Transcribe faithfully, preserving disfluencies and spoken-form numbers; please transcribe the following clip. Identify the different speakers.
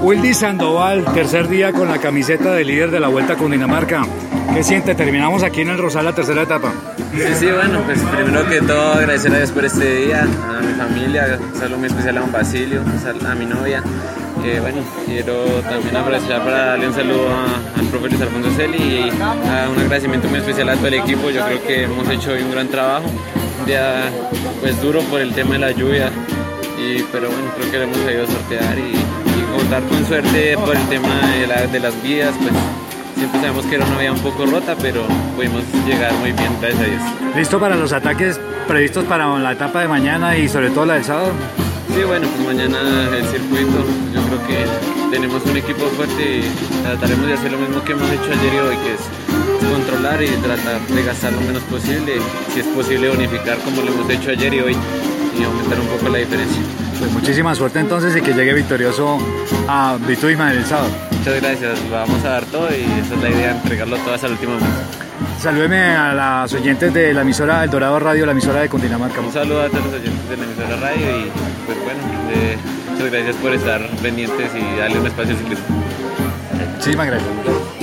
Speaker 1: Wildy Sandoval, tercer día con la camiseta de líder de la Vuelta a Cundinamarca. ¿Qué siente? Terminamos aquí en el Rosal la tercera etapa.
Speaker 2: Sí, sí, bueno, pues primero que todo agradecer a Dios por este día, a mi familia, un saludo muy especial a don Basilio, a mi novia. Que bueno, quiero también aprovechar para darle un saludo a, al profe Luis Alfonso Celi y a un agradecimiento muy especial a todo el equipo. Yo creo que hemos hecho hoy un gran trabajo, un día pues duro por el tema de la lluvia, y, pero bueno, creo que lo hemos sabido sortear y, y contar con suerte por el tema de, la, de las vías, pues siempre sabemos que era una vía un poco rota, pero pudimos llegar muy bien, gracias a Dios.
Speaker 1: ¿Listo para los ataques previstos para la etapa de mañana y sobre todo la del sábado?
Speaker 2: Sí, bueno, pues mañana el circuito, yo creo que tenemos un equipo fuerte y trataremos de hacer lo mismo que hemos hecho ayer y hoy, que es controlar y tratar de gastar lo menos posible, si es posible unificar como lo hemos hecho ayer y hoy y aumentar un poco la diferencia.
Speaker 1: Pues muchísima suerte entonces y que llegue victorioso a Vituima el sábado.
Speaker 2: Muchas gracias, lo vamos a dar todo y esa es la idea, entregarlo todo hasta el último momento.
Speaker 1: Salúdeme a las oyentes de la emisora El Dorado Radio, la emisora de Cundinamarca.
Speaker 2: Un saludo a todos los oyentes de la emisora radio y pues bueno, eh, muchas gracias por estar pendientes y darle un espacio al ciclismo.
Speaker 1: Muchísimas gracias.